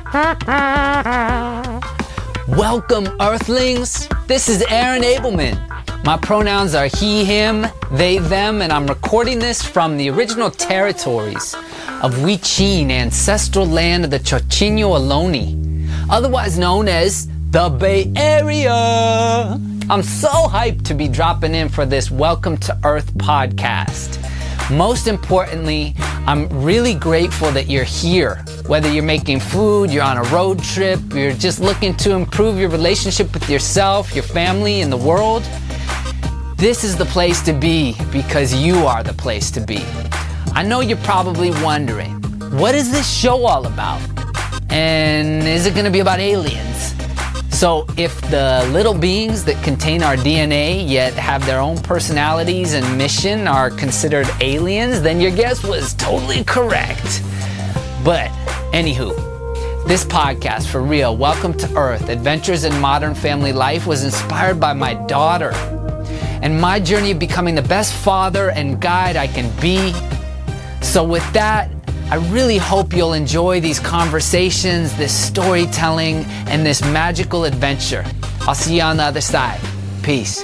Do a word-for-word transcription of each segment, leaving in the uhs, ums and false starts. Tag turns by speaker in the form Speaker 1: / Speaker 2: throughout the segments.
Speaker 1: Welcome, Earthlings. This is Aaron Abelman. My pronouns are he, him, they, them, and I'm recording this from the original territories of Huichin, ancestral land of the Chochenyo Ohlone, otherwise known as the Bay Area. I'm so hyped to be dropping in for this Welcome to Earth podcast. Most importantly, I'm really grateful that you're here. Whether you're making food, you're on a road trip, you're just looking to improve your relationship with yourself, your family, and the world, this is the place to be because you are the place to be. I know you're probably wondering, what is this show all about? And is it going to be about aliens? So if the little beings that contain our D N A yet have their own personalities and mission are considered aliens, then your guess was totally correct. But anywho, this podcast, for real, Welcome to Earth, Adventures in Modern Family Life, was inspired by my daughter and my journey of becoming the best father and guide I can be. So with that, I really hope you'll enjoy these conversations, this storytelling, and this magical adventure. I'll see you on the other side. Peace.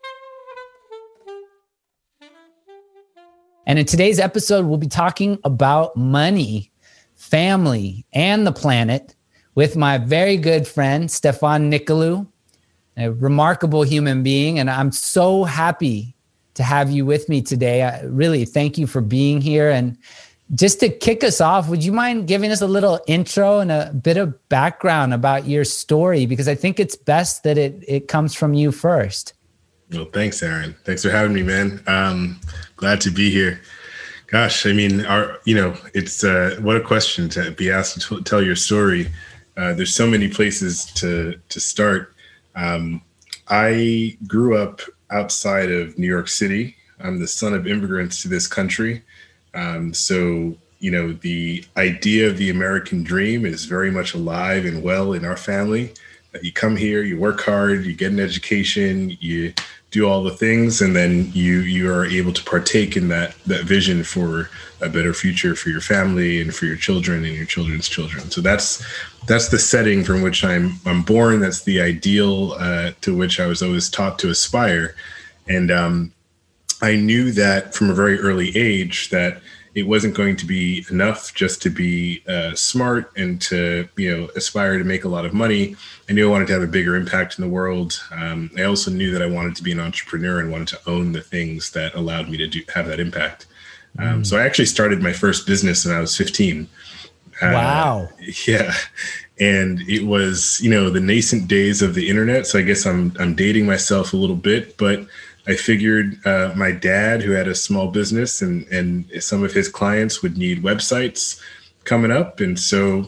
Speaker 1: And in today's episode, we'll be talking about money, family, and the planet with my very good friend, Stefan Nicolaou, a remarkable human being. And I'm so happy to have you with me today. I really thank you for being here. And just to kick us off, would you mind giving us a little intro and a bit of background about your story? Because I think it's best that it it comes from you first.
Speaker 2: Well, thanks, Aaron. Thanks for having me, man. Um, glad to be here. Gosh, I mean, our, you know, it's uh, what a question to be asked to t- tell your story. Uh, there's so many places to to start. Um, I grew up outside of New York City. I'm the son of immigrants to this country. Um, so, you know, the idea of the American dream is very much alive and well in our family. That you come here, you work hard, you get an education, you do all the things, and then you you are able to partake in that that vision for a better future for your family and for your children and your children's children. So that's that's the setting from which I'm I'm born. That's the ideal uh, to which I was always taught to aspire. And um, I knew that from a very early age that it wasn't going to be enough just to be uh, smart and to, you know, aspire to make a lot of money. I knew I wanted to have a bigger impact in the world. Um, I also knew that I wanted to be an entrepreneur and wanted to own the things that allowed me to do, have that impact. Um, mm. So I actually started my first business when I was fifteen. Uh,
Speaker 1: wow.
Speaker 2: Yeah. And it was, you know, the nascent days of the internet. So I guess I'm I'm dating myself a little bit, but I figured uh, my dad, who had a small business, and, and some of his clients would need websites coming up. And so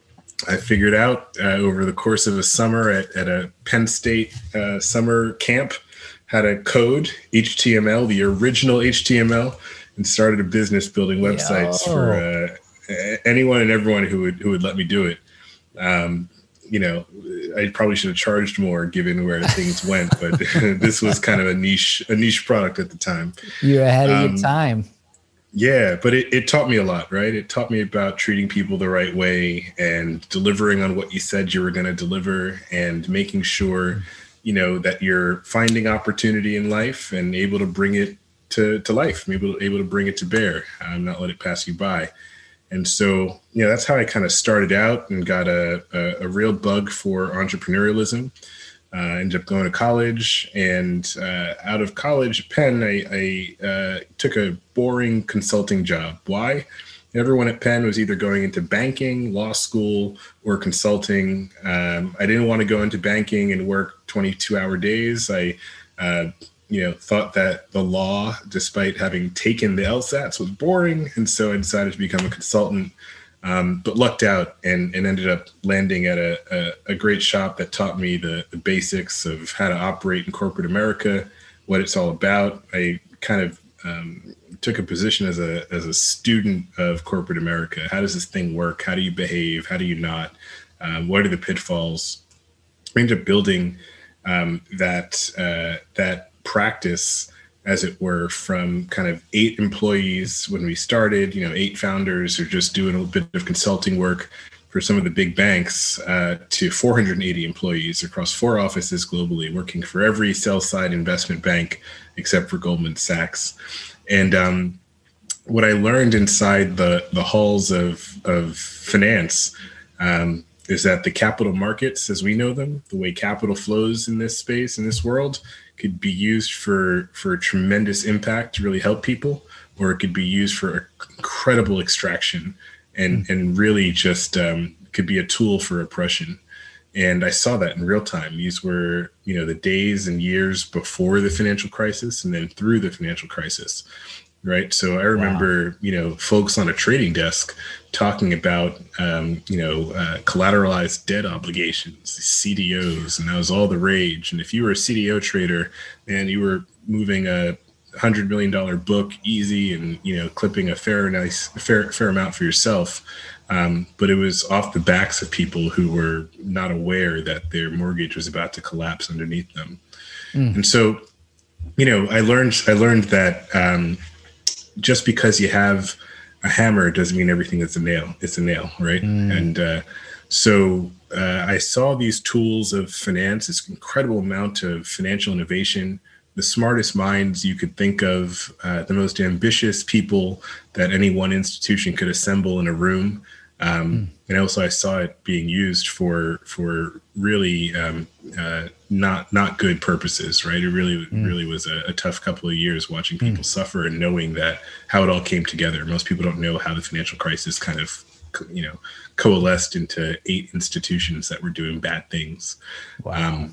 Speaker 2: I figured out uh, over the course of a summer at, at a Penn State uh, summer camp, how to code H T M L, the original H T M L, and started a business building websites Yo. for uh, anyone and everyone who would who would let me do it. Um, you know, I probably should have charged more given where things went, but this was kind of a niche, a niche product at the time.
Speaker 1: You're ahead of um, your time.
Speaker 2: Yeah, but it, it taught me a lot, right? It taught me about treating people the right way and delivering on what you said you were going to deliver, and making sure, you know, that you're finding opportunity in life and able to bring it to, to life, able to, able to bring it to bear, um, not let it pass you by. And so, you know, that's how I kind of started out and got a, a, a real bug for entrepreneurialism. Uh, I ended up going to college, and uh, out of college, Penn, I, I uh, took a boring consulting job. Why? Everyone at Penn was either going into banking, law school, or consulting. Um, I didn't want to go into banking and work twenty-two hour days. I uh, you know, thought that the law, despite having taken the LSATs, was boring. And so I decided to become a consultant, um, but lucked out and, and ended up landing at a, a, a great shop that taught me the, the basics of how to operate in corporate America, what it's all about. I kind of um, took a position as a as a student of corporate America. How does this thing work? How do you behave? How do you not? Um, what are the pitfalls? I ended up building um, that uh, that practice, as it were, from kind of eight employees when we started, you know, eight founders who are just doing a bit of consulting work, for some of the big banks uh, to four hundred eighty employees across four offices globally, working for every sell-side investment bank except for Goldman Sachs. And um, what I learned inside the, the halls of, of finance um, is that the capital markets, as we know them, the way capital flows in this space, in this world, could be used for, for tremendous impact to really help people, or it could be used for incredible extraction and, mm. and really just um, could be a tool for oppression. And I saw that in real time. These were, you know, the days and years before the financial crisis and then through the financial crisis, right? So I remember, wow. you know, folks on a trading desk talking about, um, you know, uh, collateralized debt obligations, C D Os, and that was all the rage. And if you were a C D O trader, man, you were moving a hundred million dollar book easy and, you know, clipping a fair, nice, fair, fair amount for yourself. Um, but it was off the backs of people who were not aware that their mortgage was about to collapse underneath them. Mm. And so, you know, I learned, I learned that, um, just because you have a hammer doesn't mean everything is a nail. It's a nail, right? Mm. And uh, so uh, I saw these tools of finance, this incredible amount of financial innovation, the smartest minds you could think of, uh, the most ambitious people that any one institution could assemble in a room. Um, mm. And also I saw it being used for for really um, uh, not not good purposes, right? It really mm. really was a, a tough couple of years watching people mm. suffer and knowing that how it all came together. Most people don't know how the financial crisis kind of, you know, coalesced into eight institutions that were doing bad things. Wow. Um,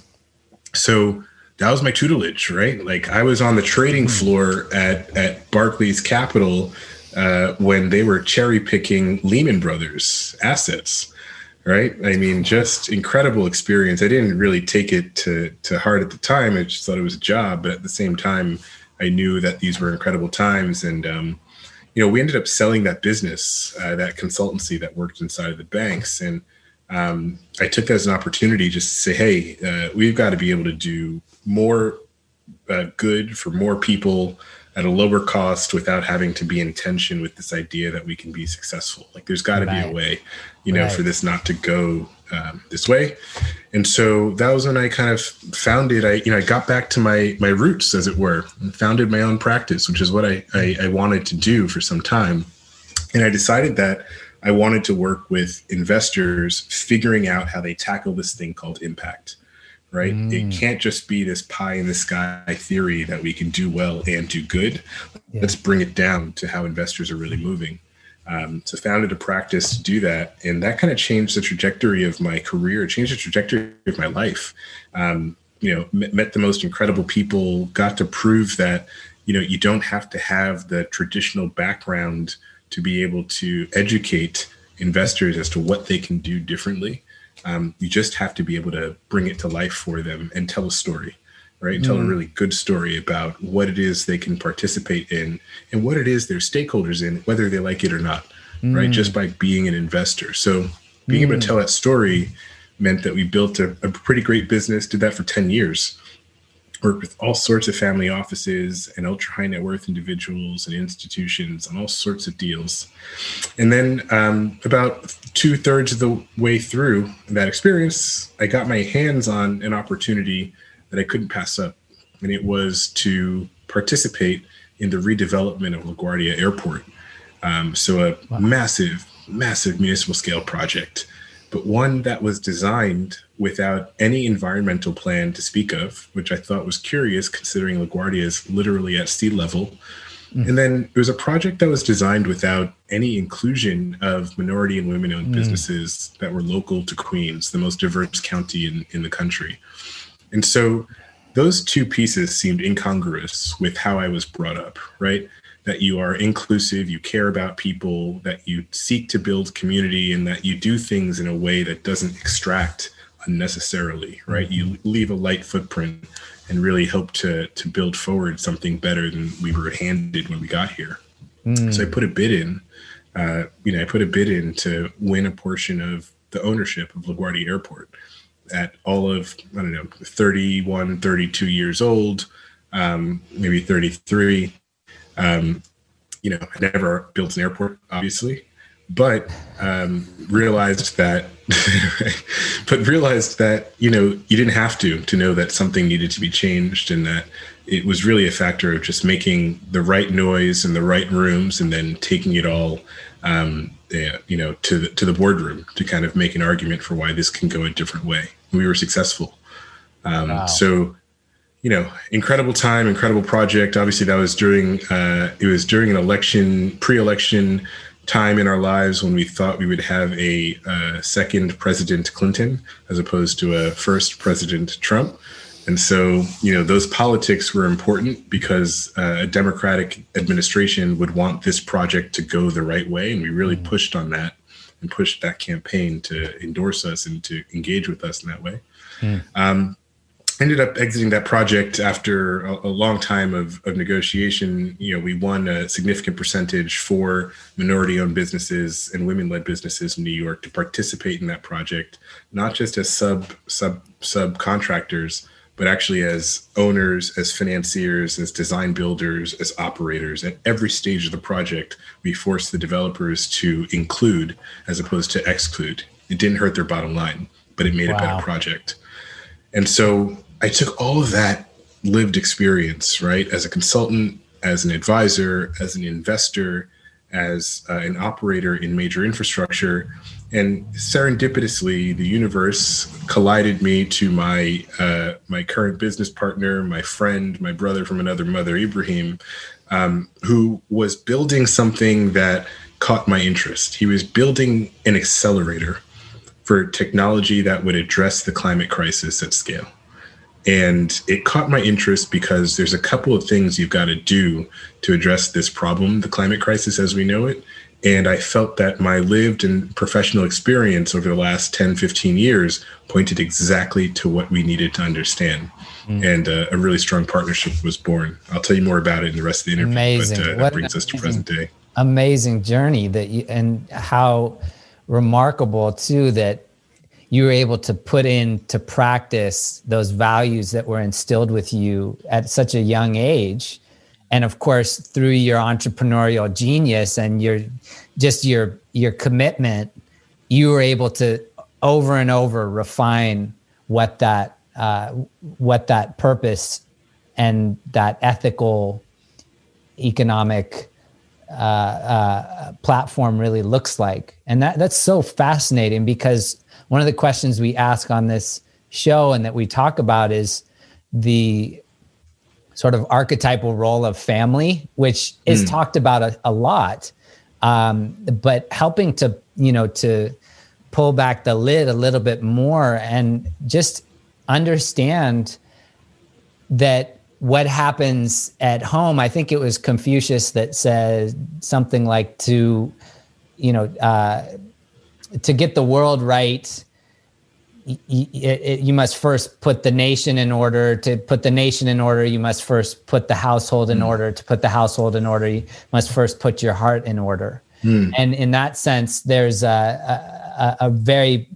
Speaker 2: so that was my tutelage, right? Like I was on the trading mm. floor at at Barclays Capital Uh, when they were cherry picking Lehman Brothers assets, right? I mean, just incredible experience. I didn't really take it to, to heart at the time. I just thought it was a job. But at the same time, I knew that these were incredible times. And, um, you know, we ended up selling that business, uh, that consultancy that worked inside of the banks. And um, I took that as an opportunity just to say, hey, uh, we've got to be able to do more uh, good for more people at a lower cost without having to be in tension with this idea that we can be successful. Like there's got to right. be a way, you know, right. for this not to go um, this way. And so that was when I kind of founded, I, you know, I got back to my, my roots as it were and founded my own practice, which is what I, I, I wanted to do for some time. And I decided that I wanted to work with investors figuring out how they tackle this thing called impact. Right? Mm. It can't just be this pie in the sky theory that we can do well and do good. Yeah. Let's bring it down to how investors are really moving. Um, so founded a practice to do that. And that kind of changed the trajectory of my career, changed the trajectory of my life. Um, you know, met, met the most incredible people, got to prove that, you know, you don't have to have the traditional background to be able to educate investors as to what they can do differently. Um, you just have to be able to bring it to life for them and tell a story, right? And tell mm. a really good story about what it is they can participate in and what it is their stakeholders in, whether they like it or not, mm. right? Just by being an investor. So being mm. able to tell that story meant that we built a, a pretty great business, did that for ten years, worked with all sorts of family offices and ultra high net worth individuals and institutions on all sorts of deals. And then um, about two thirds of the way through that experience, I got my hands on an opportunity that I couldn't pass up. And it was to participate in the redevelopment of LaGuardia Airport. Um, so a wow. massive, massive municipal scale project, but one that was designed without any environmental plan to speak of, which I thought was curious considering LaGuardia is literally at sea level. Mm. And then it was a project that was designed without any inclusion of minority and women-owned mm. businesses that were local to Queens, the most diverse county in, in the country. And so those two pieces seemed incongruous with how I was brought up, right? That you are inclusive, you care about people, that you seek to build community, and that you do things in a way that doesn't extract unnecessarily, right? You leave a light footprint and really hope to to build forward something better than we were handed when we got here. Mm. So I put a bid in, uh, you know, I put a bid in to win a portion of the ownership of LaGuardia Airport at all of, I don't know, thirty-one, thirty-two years old, um, maybe thirty-three. Um, you know, I never built an airport, obviously, but um, realized that, but realized that, you know, you didn't have to, to know that something needed to be changed, and that it was really a factor of just making the right noise in the right rooms and then taking it all, um, yeah, you know, to the, to the boardroom to kind of make an argument for why this can go a different way. We were successful. Um, wow. So, you know, incredible time, incredible project. Obviously, that was during uh, it was during an election, pre-election time in our lives when we thought we would have a uh, second President Clinton as opposed to a first President Trump. And so, you know, those politics were important because uh, a Democratic administration would want this project to go the right way. And we really pushed on that and pushed that campaign to endorse us and to engage with us in that way. Mm. Um, ended up exiting that project after a, a long time of, of negotiation. You know, we won a significant percentage for minority-owned businesses and women-led businesses in New York to participate in that project, not just as sub sub subcontractors, but actually as owners, as financiers, as design builders, as operators. At every stage of the project, we forced the developers to include as opposed to exclude. It didn't hurt their bottom line, but it made wow. a better project. And so I took all of that lived experience, right, as a consultant, as an advisor, as an investor, as uh, an operator in major infrastructure. And serendipitously, the universe collided me to my uh, my current business partner, my friend, my brother from another mother, Ibrahim, um, who was building something that caught my interest. He was building an accelerator for technology that would address the climate crisis at scale. And it caught my interest because there's a couple of things you've got to do to address this problem, the climate crisis as we know it. And I felt that my lived and professional experience over the last ten, fifteen years pointed exactly to what we needed to understand. Mm. And uh, a really strong partnership was born. I'll tell you more about it in the rest of the interview. Amazing. But uh, that brings us to present day.
Speaker 1: Amazing journey that you, and how remarkable too that you were able to put into practice those values that were instilled with you at such a young age. And of course, through your entrepreneurial genius and your just your your commitment, you were able to over and over refine what that uh, what that purpose and that ethical, economic uh, uh, platform really looks like. And that that's so fascinating, because one of the questions we ask on this show and that we talk about is the sort of archetypal role of family, which is mm. talked about a, a lot, um, but helping to, you know, to pull back the lid a little bit more and just understand that what happens at home. I think it was Confucius that said something like to, you know, uh, to get the world right, y- y- it, you must first put the nation in order. To put the nation in order, you must first put the household in mm. order. To put the household in order, you must first put your heart in order. Mm. And in that sense, there's a, a, a very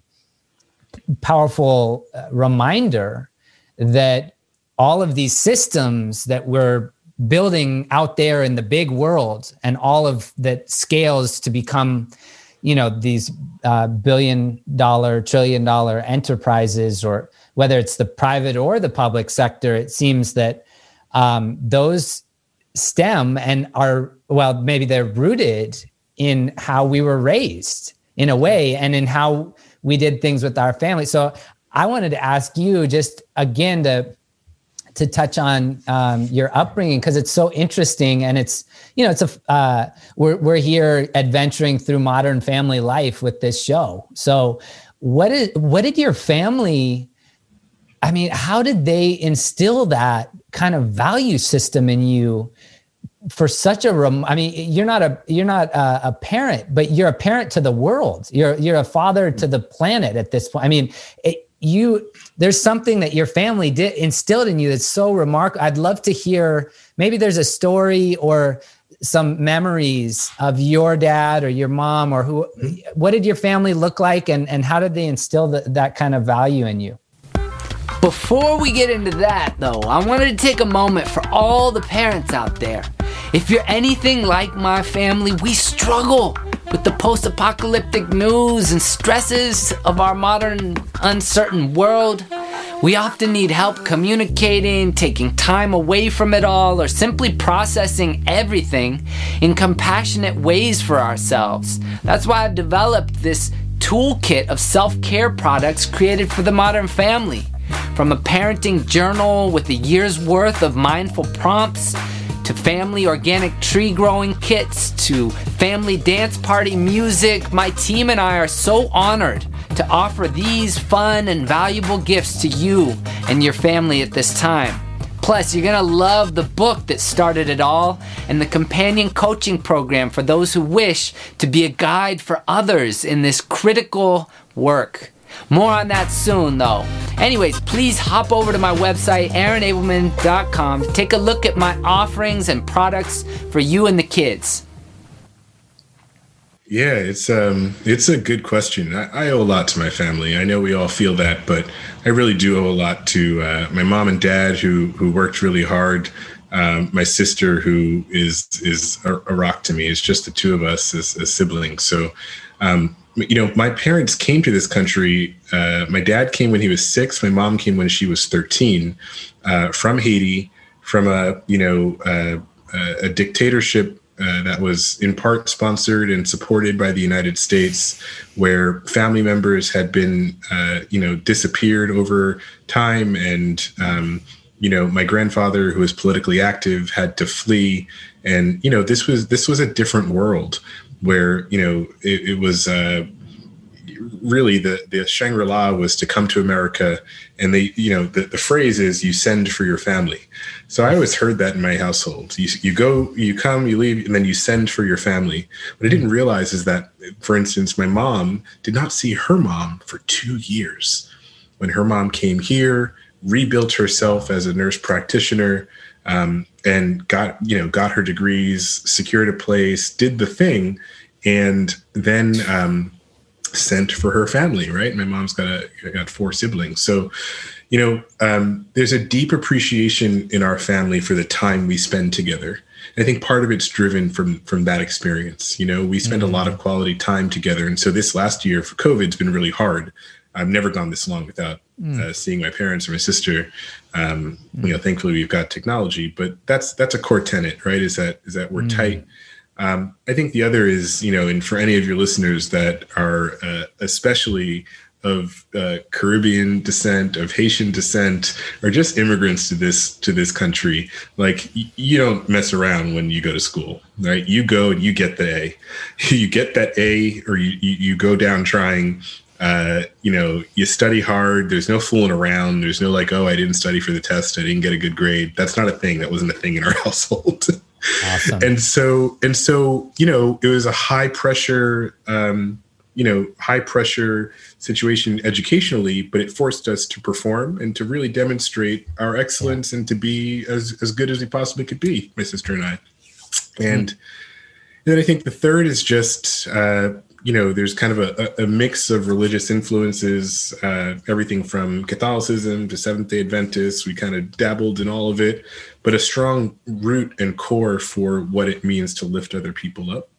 Speaker 1: powerful reminder that all of these systems that we're building out there in the big world, and all of that scales to become, you know, these uh, billion dollar, trillion dollar enterprises, or whether it's the private or the public sector, it seems that um, those stem and are, well, maybe they're rooted in how we were raised in a way, and in how we did things with our family. So I wanted to ask you just again to to touch on um, your upbringing, because it's so interesting, and it's, you know, it's a uh, we're we're here adventuring through modern family life with this show. So, what is what did your family? I mean, how did they instill that kind of value system in you for such a? Rem- I mean, you're not a you're not a, a parent, but you're a parent to the world. You're you're a father to the planet at this point. I mean, it, you. There's something that your family did instilled in you that's so remarkable. I'd love to hear, maybe there's a story or some memories of your dad or your mom, or who, what did your family look like, and, and how did they instill the, that kind of value in you? Before we get into that though, I wanted to take a moment for all the parents out there. If you're anything like my family, we struggle With the post-apocalyptic news and stresses of our modern uncertain world, we often need help communicating, taking time away from it all, or simply processing everything in compassionate ways for ourselves. That's why I've developed this toolkit of self-care products created for the modern family. From a parenting journal with a year's worth of mindful prompts, to family organic tree growing kits, to family dance party music, my team and I are so honored to offer these fun and valuable gifts to you and your family at this time. Plus, you're gonna love the book that started it all and the companion coaching program for those who wish to be a guide for others in this critical work. More on that soon, though. Anyways, please hop over to my website, aaron abelman dot com, to take a look at my offerings and products for you and the kids.
Speaker 2: Yeah, it's um, it's a good question. I, I owe a lot to my family. I know we all feel that, but I really do owe a lot to uh, my mom and dad, who who worked really hard. Um, my sister, who is is a, a rock to me. It's just the two of us as, as siblings. So. Um, You know, my parents came to this country. Uh, my dad came when he was six. My mom came when she was thirteen, uh, from Haiti, from a, you know, uh, a dictatorship uh, that was in part sponsored and supported by the United States, where family members had been, uh, you know, disappeared over time. And, um, you know, my grandfather, who was politically active, had to flee. And, you know, this was this was a different world, where, you know, it, it was uh, really the, the Shangri-La was to come to America. And they, you know, the, the phrase is you send for your family. So I always heard that in my household. You, you go, you come, you leave, and then you send for your family. What I didn't realize is that, for instance, my mom did not see her mom for two years. When her mom came here, rebuilt herself as a nurse practitioner, Um, and got, you know, got her degrees, secured a place, did the thing, and then um, sent for her family, right? My mom's got a, got four siblings. So, you know, um, there's a deep appreciation in our family for the time we spend together. And I think part of it's driven from, from that experience. You know, we spend mm-hmm. a lot of quality time together. And so this last year for COVID, it's been really hard. I've never gone this long without mm. uh, seeing my parents or my sister. Um, mm. You know, thankfully we've got technology, but that's that's a core tenet, right? Is that is that we're mm. tight. Um, I think the other is, you know, and for any of your listeners that are uh, especially of uh, Caribbean descent, of Haitian descent, or just immigrants to this to this country, like y- you don't mess around when you go to school, right? You go and you get the A. You get that A, or you you, you go down trying. Uh, you know, you study hard. There's no fooling around. There's no like, oh, I didn't study for the test. I didn't get a good grade. That's not a thing. That wasn't a thing in our household. Awesome. And so, and so, you know, it was a high pressure, um, you know, high pressure situation educationally, but it forced us to perform and to really demonstrate our excellence yeah. and to be as, as good as we possibly could be, my sister and I. And mm-hmm. then I think the third is just, uh, you know, there's kind of a, a mix of religious influences, uh, everything from Catholicism to Seventh-day Adventists. We kind of dabbled in all of it, but a strong root and core for what it means to lift other people up.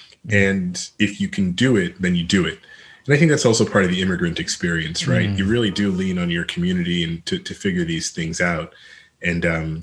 Speaker 2: And if you can do it, then you do it. And I think that's also part of the immigrant experience, right? Mm. You really do lean on your community and to, to figure these things out. And um,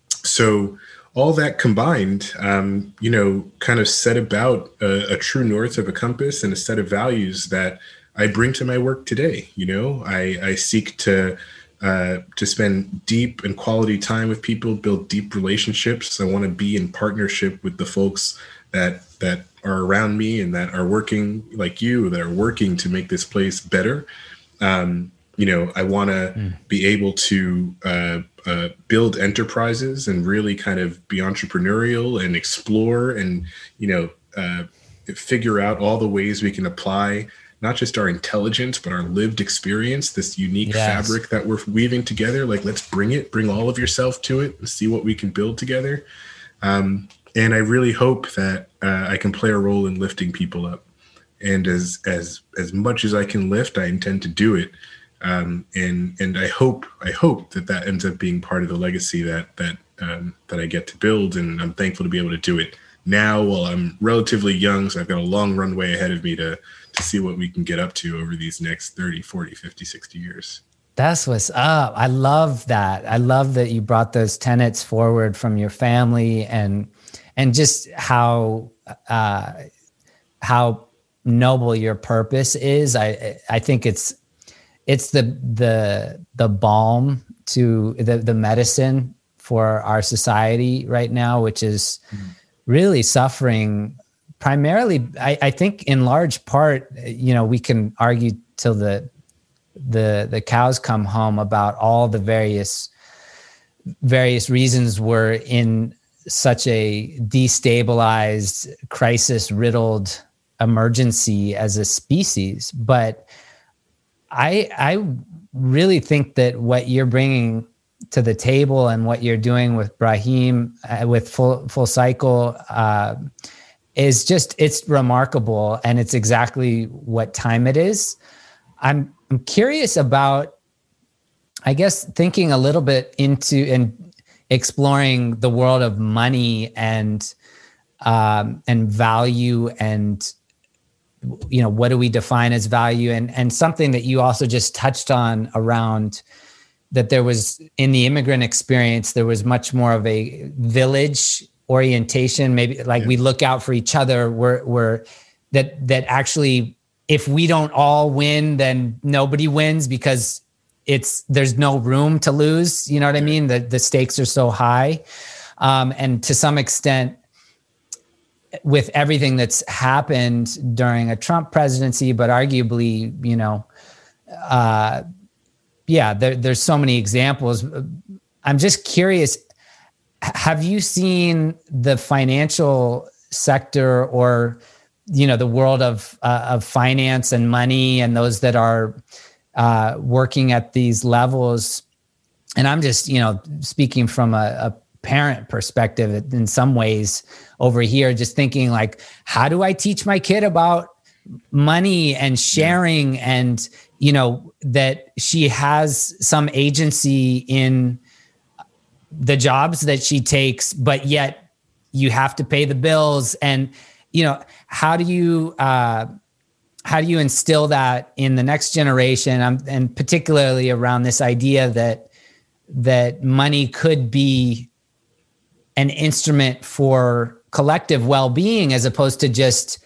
Speaker 2: so all that combined, um, you know, kind of set about a, a true north of a compass and a set of values that I bring to my work today. You know, I, I seek to uh, to spend deep and quality time with people, build deep relationships. I want to be in partnership with the folks that that are around me and that are working like you, that are working to make this place better. Um, you know, I want to mm. be able to uh, uh, build enterprises and really kind of be entrepreneurial and explore and, you know, uh, figure out all the ways we can apply not just our intelligence, but our lived experience, this unique yes. fabric that we're weaving together. Like, let's bring it, bring all of yourself to it and see what we can build together. Um, and I really hope that uh, I can play a role in lifting people up. And as as as much as I can lift, I intend to do it. Um, and and I hope I hope that that ends up being part of the legacy that that um, that I get to build. And I'm thankful to be able to do it now while I'm relatively young. So I've got a long runway ahead of me to, to see what we can get up to over these next thirty, forty, fifty, sixty years.
Speaker 1: That's what's up. I love that. I love that you brought those tenets forward from your family, and and just how uh, how noble your purpose is. I I think it's it's the the the balm to the the medicine for our society right now, which is mm-hmm. really suffering. Primarily, I, I think in large part, you know, we can argue till the the the cows come home about all the various various reasons we're in such a destabilized, crisis riddled emergency as a species. But I I really think that what you're bringing to the table and what you're doing with Brahim, uh, with full full cycle, uh, is just, it's remarkable, and it's exactly what time it is. I'm I'm curious about, I guess, thinking a little bit into and exploring the world of money and um, and value, and you know, what do we define as value, and and something that you also just touched on around that there was in the immigrant experience, there was much more of a village orientation, maybe like we look out for each other. We're we're that that actually, if we don't all win, then nobody wins, because it's there's no room to lose. You know what I mean? The the stakes are so high. Um, and to some extent, with everything that's happened during a Trump presidency, but arguably, you know, uh, yeah, there, there's so many examples. I'm just curious, have you seen the financial sector, or you know, the world of uh, of finance and money, and those that are uh, working at these levels? And I'm just, you know, speaking from a, a parent perspective in some ways over here, just thinking like, how do I teach my kid about money and sharing, and you know, that she has some agency in the jobs that she takes, but yet you have to pay the bills. And you know, how do you uh, how do you instill that in the next generation, um, and particularly around this idea that that money could be an instrument for collective well-being, as opposed to just,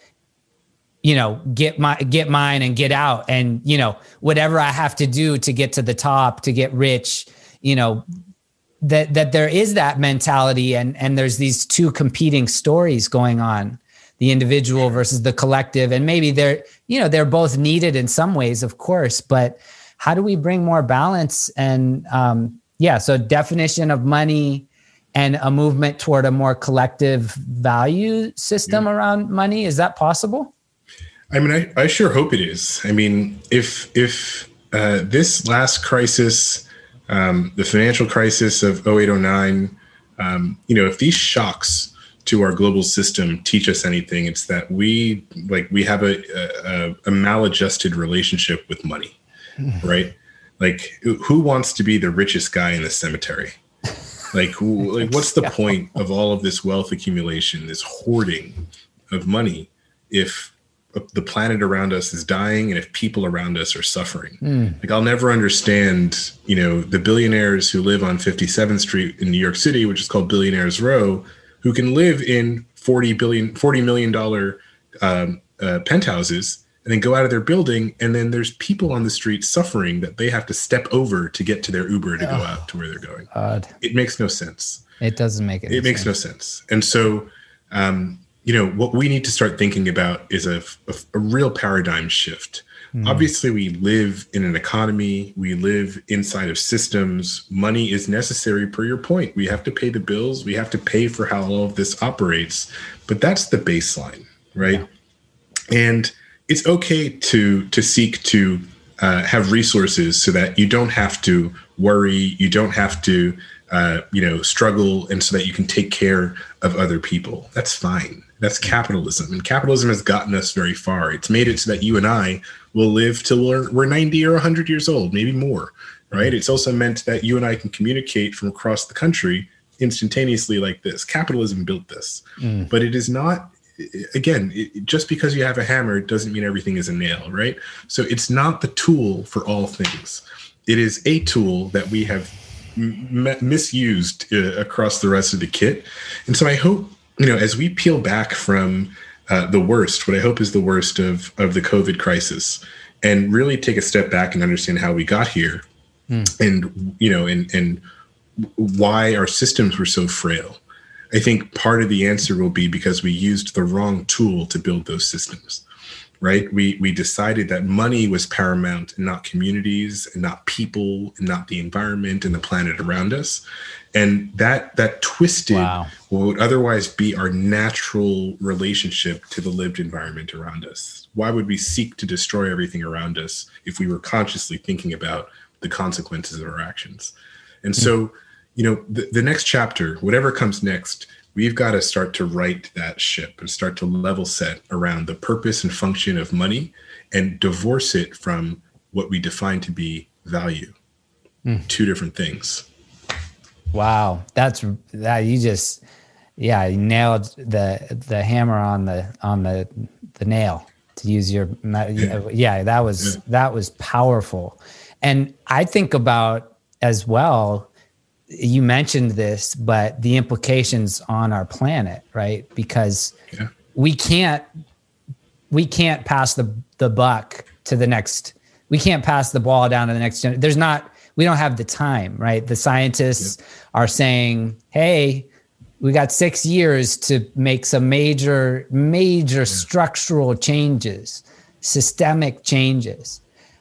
Speaker 1: you know, get my get mine and get out, and you know, whatever I have to do to get to the top, to get rich, you know, that that there is that mentality, and and there's these two competing stories going on. The individual versus the collective. And maybe they're, you know, they're both needed in some ways, of course, but how do we bring more balance? And um, yeah, so definition of money and a movement toward a more collective value system yeah. around money. Is that possible?
Speaker 2: I mean, I, I sure hope it is. I mean, if, if uh, this last crisis, um, the financial crisis of oh eight, oh nine, um, you know, if these shocks to our global system teach us anything, it's that we like we have a a, a maladjusted relationship with money, right? Like, who wants to be the richest guy in the cemetery? Like, who, like what's the point of all of this wealth accumulation, this hoarding of money, if the planet around us is dying and if people around us are suffering? Mm. Like, I'll never understand, you know, the billionaires who live on fifty-seventh Street in New York City, which is called Billionaires Row, who can live in forty billion, forty million dollars um, uh, penthouses and then go out of their building. And then there's people on the street suffering that they have to step over to get to their Uber to oh, go out to where they're going. God. It makes no sense.
Speaker 1: It doesn't make any
Speaker 2: It makes
Speaker 1: sense.
Speaker 2: no sense. And so, um, you know, what we need to start thinking about is a, a, a real paradigm shift. Mm. Obviously, we live in an economy. We live inside of systems. Money is necessary, per your point. We have to pay the bills. We have to pay for how all of this operates. But that's the baseline, right? Yeah. And it's okay to to seek to uh, have resources so that you don't have to worry. You don't have to, uh, you know, struggle, and so that you can take care of other people. That's fine. That's capitalism. And capitalism has gotten us very far. It's made it so that you and I will live till we're, we're ninety or one hundred years old, maybe more, right? It's also meant that you and I can communicate from across the country instantaneously like this. Capitalism built this,
Speaker 1: Mm.
Speaker 2: but it is not. Again, it, just because you have a hammer doesn't mean everything is a nail, right? So it's not the tool for all things. It is a tool that we have m- misused uh, across the rest of the kit. And so I hope, you know, as we peel back from uh, the worst, what I hope is the worst of, of the COVID crisis, and really take a step back and understand how we got here, mm. and, you know, and, and why our systems were so frail. I think part of the answer will be because we used the wrong tool to build those systems, right? We we decided that money was paramount and not communities and not people and not the environment and the planet around us. And that that twisted wow. what would otherwise be our natural relationship to the lived environment around us. Why would we seek to destroy everything around us if we were consciously thinking about the consequences of our actions? And mm-hmm. so, you know, the, the next chapter, whatever comes next, we've got to start to right that ship and start to level set around the purpose and function of money and divorce it from what we define to be value. Mm. Two different things.
Speaker 1: Wow. That's that you just, yeah, you nailed the, the hammer on the, on the, the nail, to use your, yeah, yeah that was, yeah. that was powerful. And I think about as well, you mentioned this, but the implications on our planet, right? Because yeah. we can't, we can't pass the, the buck to the next, we can't pass the ball down to the next generation. There's not, we don't have the time, right? The scientists yeah. are saying, hey, we got six years to make some major, major yeah. structural changes, systemic changes.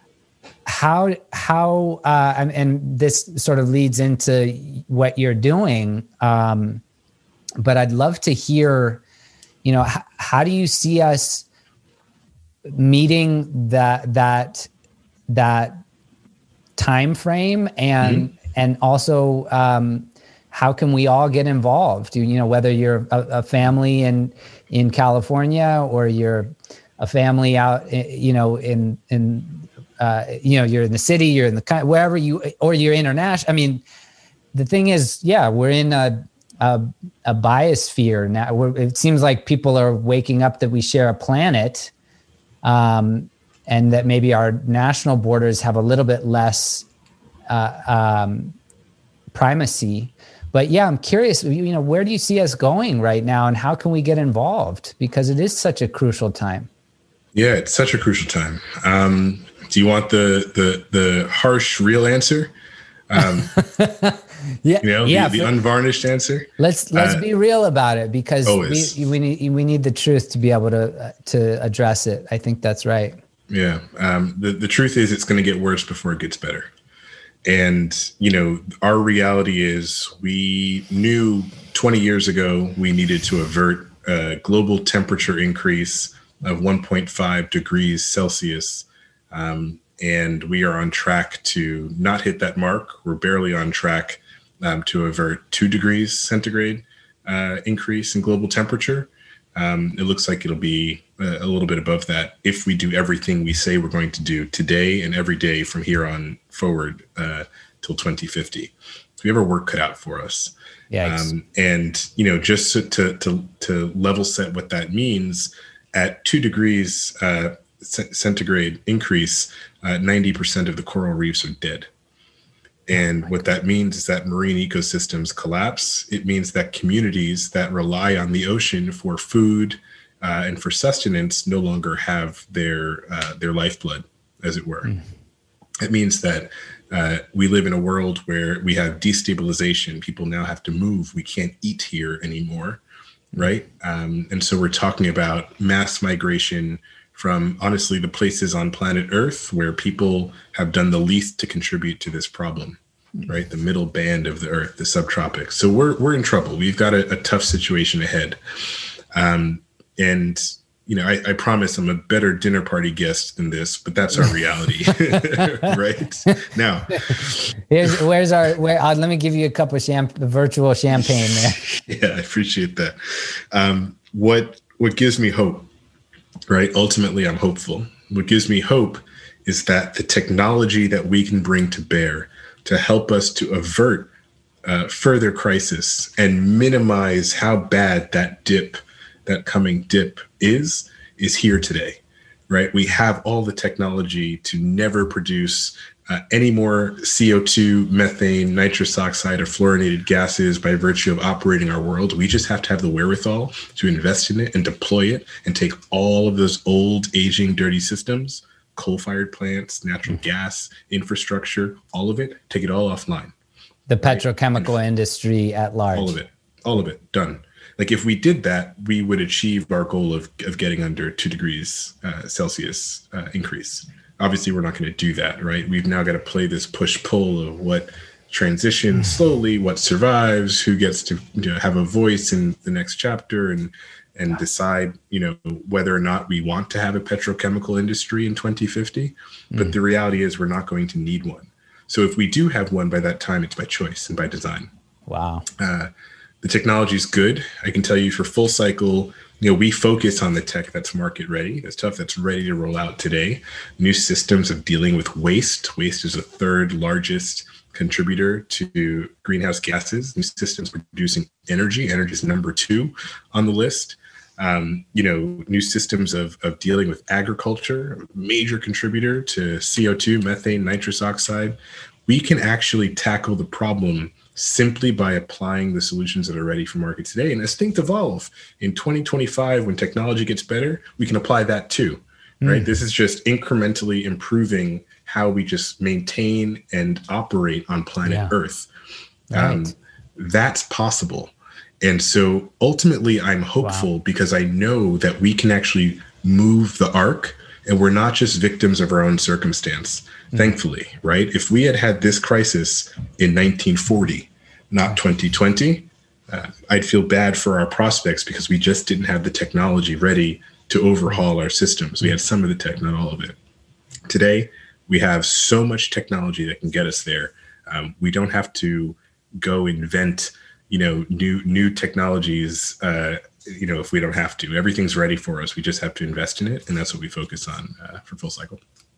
Speaker 1: How, how, uh, and, and this sort of leads into what you're doing. Um, but I'd love to hear, you know, h- how do you see us meeting that, that, that time frame, and, mm-hmm. and also, um, how can we all get involved? You know, whether you're a, a family in, in California, or you're a family out, you know, in, in, Uh, you know, you're in the city, you're in the, wherever you, or you're international. I mean, the thing is, yeah, we're in a, a, a biosphere now. We're, it seems like people are waking up that we share a planet, um, and that maybe our national borders have a little bit less uh, um, primacy. But yeah, I'm curious, you know, where do you see us going right now, and how can we get involved? Because it is such a crucial time.
Speaker 2: Yeah, it's such a crucial time. Um, Do you want the the the harsh, real answer? Um,
Speaker 1: yeah,
Speaker 2: you know,
Speaker 1: yeah,
Speaker 2: the, the unvarnished answer.
Speaker 1: Let's let's uh, be real about it, because
Speaker 2: always.
Speaker 1: we we need we need the truth to be able to uh, to address it. I think that's right.
Speaker 2: Yeah, um, the the truth is, it's going to get worse before it gets better. And you know, our reality is, we knew twenty years ago we needed to avert a global temperature increase of one point five degrees Celsius. Um, and we are on track to not hit that mark. We're barely on track um, to avert two degrees centigrade uh, increase in global temperature. Um, it looks like it'll be a, a little bit above that if we do everything we say we're going to do today and every day from here on forward uh, till twenty fifty. So we have our work cut out for us.
Speaker 1: Yeah.
Speaker 2: Um, and you know, just to, to to to level set what that means, at two degrees uh, centigrade increase, uh, ninety percent of the coral reefs are dead. And what that means is that marine ecosystems collapse. It means that communities that rely on the ocean for food uh, and for sustenance no longer have their uh, their lifeblood, as it were. Mm. It means that uh, we live in a world where we have destabilization. People now have to move. We can't eat here anymore, right? Um, and so we're talking about mass migration from, honestly, the places on planet Earth where people have done the least to contribute to this problem, right? The middle band of the Earth, the subtropics. So we're we're in trouble. We've got a, a tough situation ahead. Um, and, you know, I, I promise I'm a better dinner party guest than this, but that's our reality, right? Now,
Speaker 1: Here's, where's our, where, uh, let me give you a cup of champ- virtual champagne there.
Speaker 2: Yeah, I appreciate that. Um, what what gives me hope, right? Ultimately, I'm hopeful. What gives me hope is that the technology that we can bring to bear to help us to avert uh, further crisis and minimize how bad that dip, that coming dip is, is here today, right? We have all the technology to never produce uh, any more C O two, methane, nitrous oxide, or fluorinated gases by virtue of operating our world. We just have to have the wherewithal to invest in it and deploy it and take all of those old, aging, dirty systems, coal-fired plants, natural mm-hmm. gas, infrastructure, all of it, take it all offline.
Speaker 1: The petrochemical right? industry at large.
Speaker 2: All of it, all of it, done. Like if we did that, we would achieve our goal of, of getting under two degrees uh, Celsius uh, increase. Obviously, we're not going to do that, right? We've now got to play this push-pull of what transitions slowly, what survives, who gets to you know, have a voice in the next chapter, and and decide, you know, whether or not we want to have a petrochemical industry in twenty fifty. But mm. the reality is, we're not going to need one. So if we do have one by that time, it's by choice and by design.
Speaker 1: Wow.
Speaker 2: Uh, the technology is good. I can tell you for full cycle, you know, we focus on the tech that's market ready, the stuff that's ready to roll out today. New systems of dealing with waste. Waste is the third largest contributor to greenhouse gases. New systems producing energy. Energy is number two on the list. Um, you know, new systems of, of dealing with agriculture, a major contributor to C O two, methane, nitrous oxide. We can actually tackle the problem simply by applying the solutions that are ready for market today. And as things evolve in twenty twenty-five, when technology gets better, we can apply that too, right? Mm. This is just incrementally improving how we just maintain and operate on planet yeah. Earth.
Speaker 1: Right.
Speaker 2: Um, that's possible. And so ultimately I'm hopeful wow. because I know that we can actually move the arc, and we're not just victims of our own circumstance, mm. thankfully, right? If we had had this crisis in nineteen forty, not twenty twenty, uh, I'd feel bad for our prospects because we just didn't have the technology ready to overhaul our systems. We had some of the tech, not all of it. Today, we have so much technology that can get us there. Um, we don't have to go invent you know, new new technologies, uh, you know, if we don't have to. Everything's ready for us. We just have to invest in it. And that's what we focus on uh, for Full Cycle.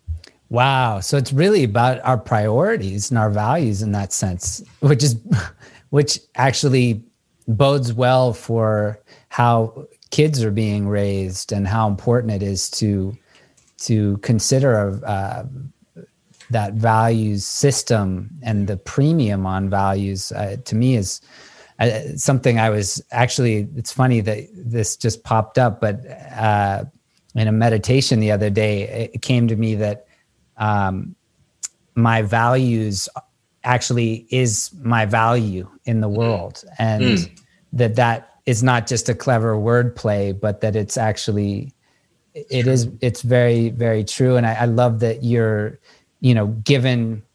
Speaker 1: Wow. So it's really about our priorities and our values in that sense, which is, which actually bodes well for how kids are being raised and how important it is to, to consider uh, that values system, and the premium on values uh, to me is Uh, something I was actually, it's funny that this just popped up, but uh, in a meditation the other day, it came to me that um, my values actually is my value in the world. And mm. that that is not just a clever wordplay, but that it's actually, it is, it's very, very true. And I, I love that you're, you know, given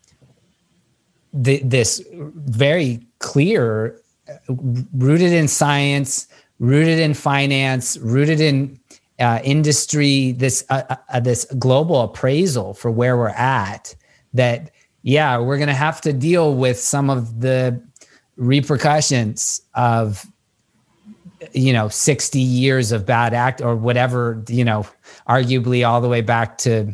Speaker 1: the, this very clear, rooted in science, rooted in finance, rooted in uh, industry, this uh, uh, this global appraisal for where we're at, that, yeah, we're going to have to deal with some of the repercussions of, you know, sixty years of bad act or whatever, you know, arguably all the way back to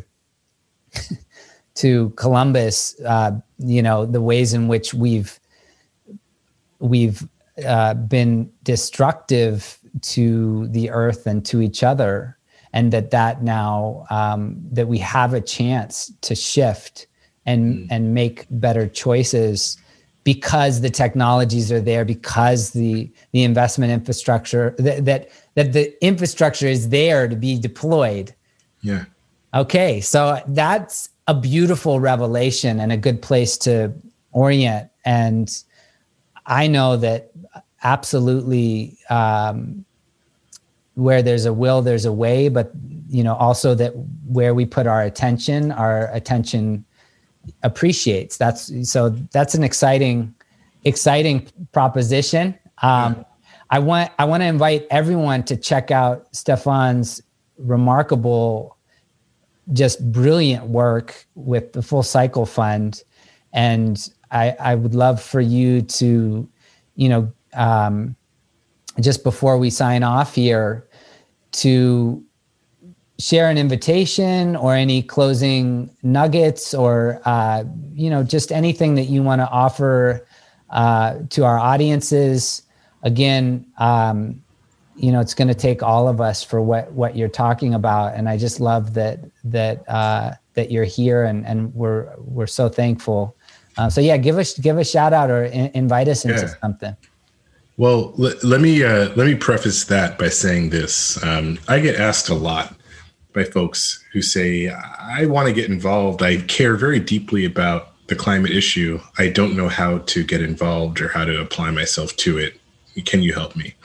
Speaker 1: to Columbus, uh, you know, the ways in which we've we've uh, been destructive to the earth and to each other, and that that now um, that we have a chance to shift and mm. and make better choices because the technologies are there, because the the investment infrastructure that that, that the infrastructure is there to be deployed.
Speaker 2: Yeah.
Speaker 1: Okay, so that's a beautiful revelation and a good place to orient. And I know that absolutely um, where there's a will, there's a way, but you know, also that where we put our attention, our attention appreciates. That's so that's an exciting, exciting proposition. Um, yeah. I want I want to invite everyone to check out Stefan's remarkable, just brilliant work with the Full Cycle Fund. And I, I would love for you to, you know, um, just before we sign off here, to share an invitation or any closing nuggets or, uh, you know, just anything that you want to offer uh, to our audiences, again, um, you know, it's going to take all of us for what, what you're talking about. And I just love that, that, uh, that you're here, and, and we're, we're so thankful. Uh, so yeah, give us, give a shout out or in, invite us into yeah. something.
Speaker 2: Well, let, let me, uh, let me preface that by saying this. Um, I get asked a lot by folks who say, I want to get involved. I care very deeply about the climate issue. I don't know how to get involved or how to apply myself to it. Can you help me?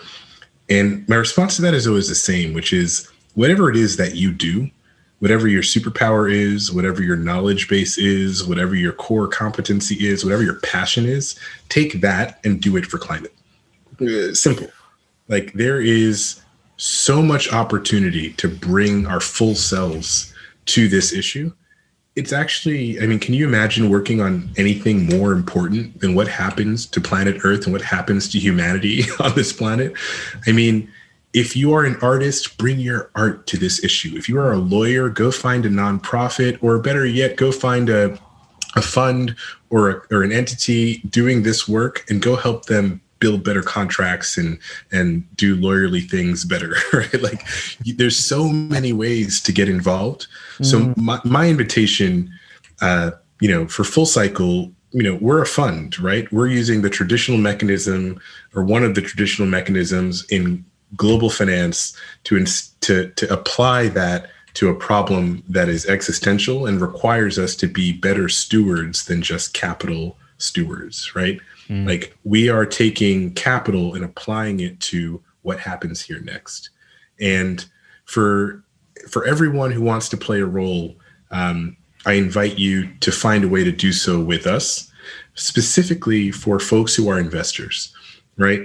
Speaker 2: And my response to that is always the same, which is whatever it is that you do, whatever your superpower is, whatever your knowledge base is, whatever your core competency is, whatever your passion is, take that and do it for climate. Uh, simple. Like, there is so much opportunity to bring our full selves to this issue. It's actually, I mean, can you imagine working on anything more important than what happens to planet Earth and what happens to humanity on this planet? I mean, if you are an artist, bring your art to this issue. If you are a lawyer, go find a nonprofit, or better yet, go find a, a fund or, a, or an entity doing this work and go help them build better contracts and and do lawyerly things better, right? Like, there's so many ways to get involved. Mm. So my, my invitation, uh, you know, for Full Cycle, you know, we're a fund, right? We're using the traditional mechanism, or one of the traditional mechanisms in global finance to to to apply that to a problem that is existential and requires us to be better stewards than just capital stewards, right? Mm. Like, we are taking capital and applying it to what happens here next. And for for everyone who wants to play a role, um, I invite you to find a way to do so with us, specifically for folks who are investors, right?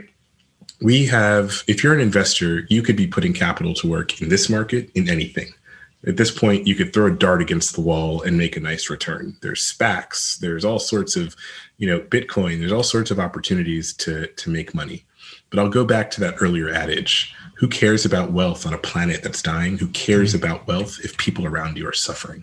Speaker 2: We have, if you're an investor, you could be putting capital to work in this market, in anything. At this point, you could throw a dart against the wall and make a nice return. There's SPACs, there's all sorts of, you know, Bitcoin, there's all sorts of opportunities to, to make money. But I'll go back to that earlier adage. Who cares about wealth on a planet that's dying? Who cares about wealth if people around you are suffering?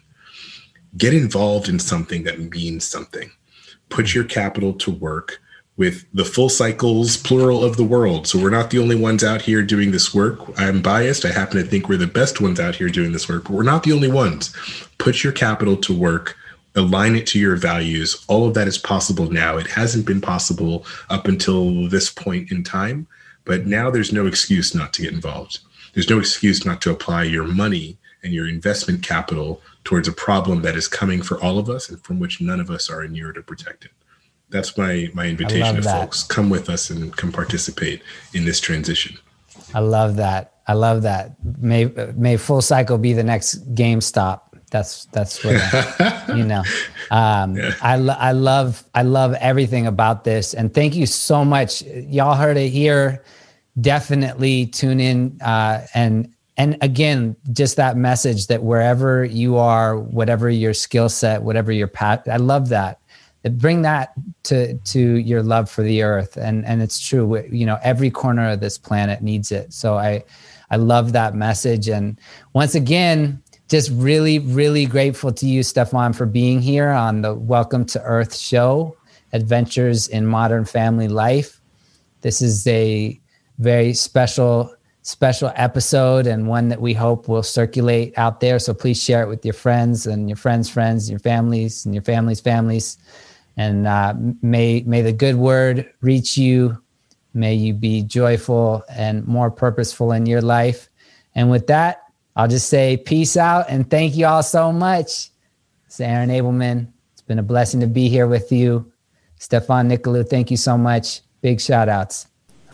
Speaker 2: Get involved in something that means something. Put your capital to work with the Full Cycles, plural, of the world. So we're not the only ones out here doing this work. I'm biased. I happen to think we're the best ones out here doing this work, but we're not the only ones. Put your capital to work, align it to your values. All of that is possible now. It hasn't been possible up until this point in time, but now there's no excuse not to get involved. There's no excuse not to apply your money and your investment capital towards a problem that is coming for all of us and from which none of us are inured to protect it. That's my my invitation to folks. Come with us and come participate in this transition.
Speaker 1: I love that. I love that. May may Full Cycle be the next GameStop. That's that's what I, you know. Um, yeah. I lo- I love I love everything about this, and thank you so much. Y'all heard it here. Definitely tune in, uh, and and again, just that message that wherever you are, whatever your skill set, whatever your path, I love that. Bring that to to your love for the earth, and and it's true. You know, every corner of this planet needs it. So I I love that message, and once again, just really really grateful to you, Stefan, for being here on the Welcome to Earth show, Adventures in Modern Family Life. This is a very special special episode, and one that we hope will circulate out there. So please share it with your friends and your friends' friends, your families and your families' families. And uh, may may the good word reach you. May you be joyful and more purposeful in your life. And with that, I'll just say peace out and thank you all so much. It's Aaron Abelman. It's been a blessing to be here with you. Stefan Nicolaou, thank you so much. Big shout outs.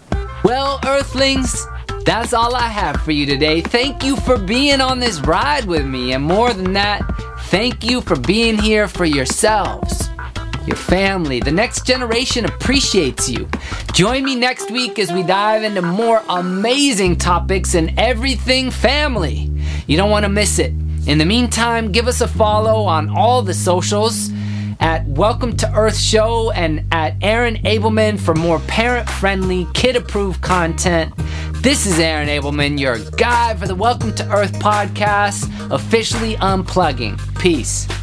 Speaker 3: Well, Earthlings, that's all I have for you today. Thank you for being on this ride with me. And more than that, thank you for being here for yourselves, your family. The next generation appreciates you. Join me next week as we dive into more amazing topics in everything family. You don't want to miss it. In the meantime, give us a follow on all the socials at Welcome to Earth Show and at Aaron Abelman for more parent-friendly, kid-approved content. This is Aaron Abelman, your guide for the Welcome to Earth podcast, officially unplugging. Peace.